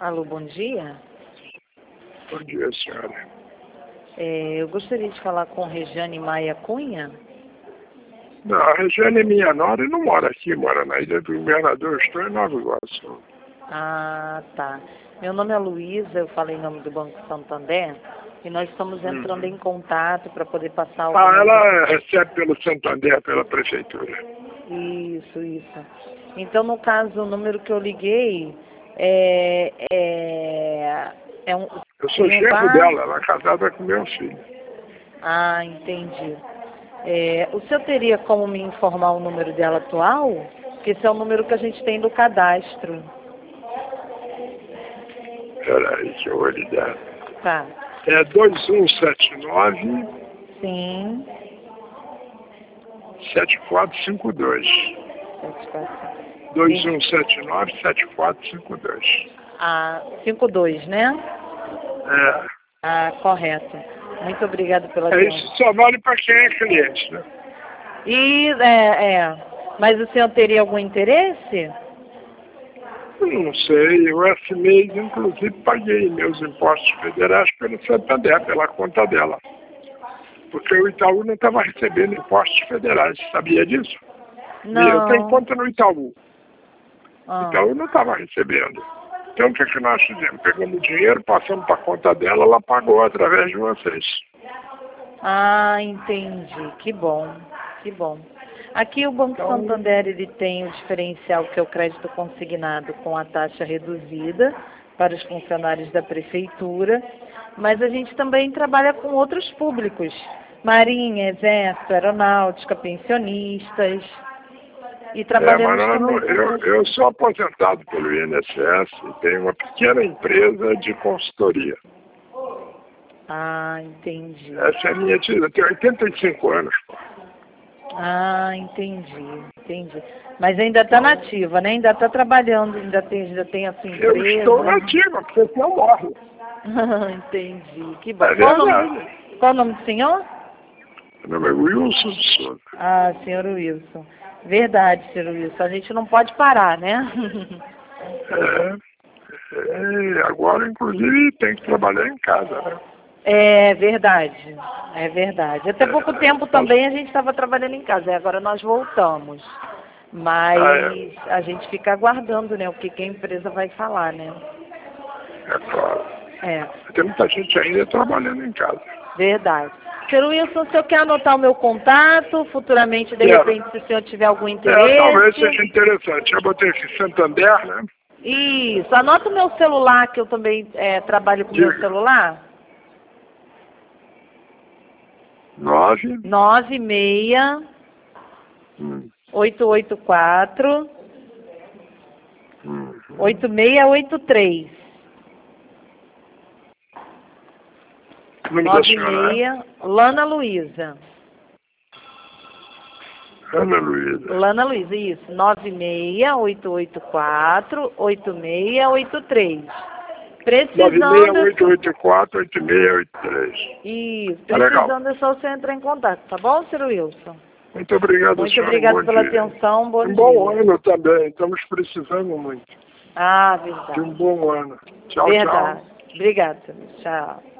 Alô, bom dia. Bom dia, senhora. Eu gostaria de falar com Regiane Maia Cunha. Não, a Regiane é minha nora e não mora aqui, mora na Ilha do Governador. Eu estou em Nova Iguaçu. Ah, tá. Meu nome é Luísa, eu falei em nome do Banco Santander e nós estamos entrando em contato para poder passar o... Ela recebe pelo Santander, pela prefeitura. Isso. Então, no caso, o número que eu liguei é um... Eu sou genro dela, ela é casada com meu filho. Ah, entendi. O senhor teria como me informar o número dela atual? Porque esse é o número que a gente tem do cadastro. Peraí, que eu vou lhe dar. Tá. É 2179 Sim. 7452. 2179 7452. Ah, 52, né? É. Ah, correto. Muito obrigada pela atenção. Isso só vale para quem é cliente, né? Mas o senhor teria algum interesse? Não sei, eu esse mês, inclusive, paguei meus impostos federais pelo Santander, pela conta dela. Porque o Itaú não estava recebendo impostos federais, sabia disso? Não. Eu tenho conta no Itaú. Ah. O Itaú não estava recebendo. Então o que nós fizemos? Pegamos o dinheiro, passamos para a conta dela, ela pagou através de vocês. Ah, entendi. Que bom. Aqui o Banco Santander ele tem o diferencial que é o crédito consignado com a taxa reduzida para os funcionários da prefeitura, mas a gente também trabalha com outros públicos, Marinha, Exército, Aeronáutica, pensionistas, e trabalhamos também eu sou aposentado pelo INSS e tenho uma pequena empresa de consultoria. Ah, entendi. Essa é a minha tia, eu tenho 85 anos, pô. Ah, entendi. Mas ainda está nativa, né? Ainda está trabalhando, ainda tem a sua empresa. Eu estou nativa, porque senão morre. Entendi. Que bom. É verdade. Qual o nome do senhor? Meu nome é Wilson de Souza. Ah, senhor Wilson. Verdade, senhor Wilson. A gente não pode parar, né? Agora, inclusive, tem que trabalhar em casa, né? É verdade. Até pouco tempo também a gente estava trabalhando em casa, agora nós voltamos. Mas a gente fica aguardando, né, o que a empresa vai falar, né? É claro. Tem muita gente ainda trabalhando em casa. Verdade. Senhor Wilson, o senhor quer anotar o meu contato? Futuramente, de repente, se o senhor tiver algum interesse... talvez seja interessante. Eu botei aqui Santander, né? Isso. Anota o meu celular, que eu também trabalho com o meu celular. 96 884 8683. 96 Lana Luísa. Lana Luísa, isso. 96 884 8683. Precisando... 96884-8683. Isso. Precisando é só você entrar em contato, tá bom, senhor Wilson? Muito obrigado, Muito obrigado pela atenção. Bom dia. Um bom ano também. Estamos precisando muito. Ah, verdade. De um bom ano. Tchau, verdade. Tchau. Obrigada. Tchau.